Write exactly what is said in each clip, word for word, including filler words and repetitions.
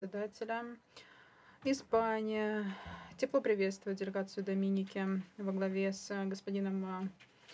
председателя. Испания тепло приветствует делегацию Доминики во главе с господином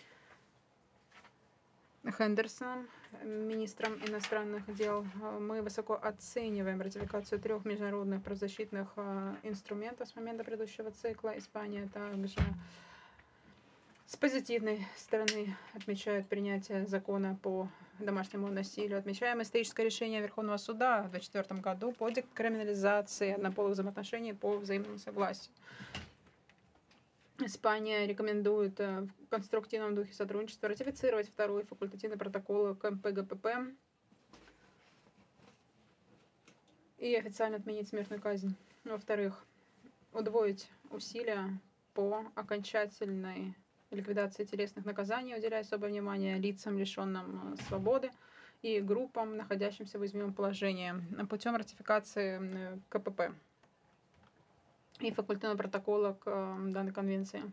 Хендерсоном, министром иностранных дел. Мы высоко оцениваем ратификацию трех международных правозащитных инструментов с момента предыдущего цикла. Испания также с позитивной стороны отмечает принятие закона по домашнему насилию. Отмечаем историческое решение Верховного суда в две тысячи четвёртом году по декриминализации однополых взаимоотношений по взаимному согласию. Испания рекомендует в конструктивном духе сотрудничества ратифицировать второй факультативный протокол к МПГПП и официально отменить смертную казнь. Во-вторых, удвоить усилия по окончательной ликвидации телесных наказаний, уделяя особое внимание лицам, лишенным свободы, и группам, находящимся в уязвимом положении, путем ратификации КПП и факультативного протокола к данной конвенции.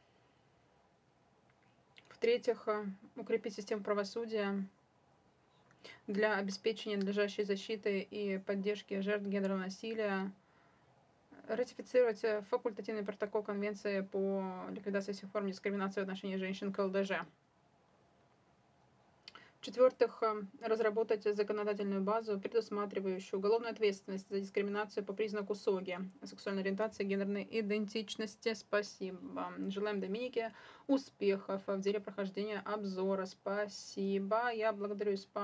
В-третьих, укрепить систему правосудия для обеспечения надлежащей защиты и поддержки жертв гендерного насилия, ратифицировать факультативный протокол Конвенции по ликвидации всех форм дискриминации в отношении женщин к ЛДЖ. В-четвертых, разработать законодательную базу, предусматривающую уголовную ответственность за дискриминацию по признаку СОГИ, сексуальной ориентации, гендерной идентичности. Спасибо. Желаем Доминике успехов в деле прохождения обзора. Спасибо. Я благодарю Испанию.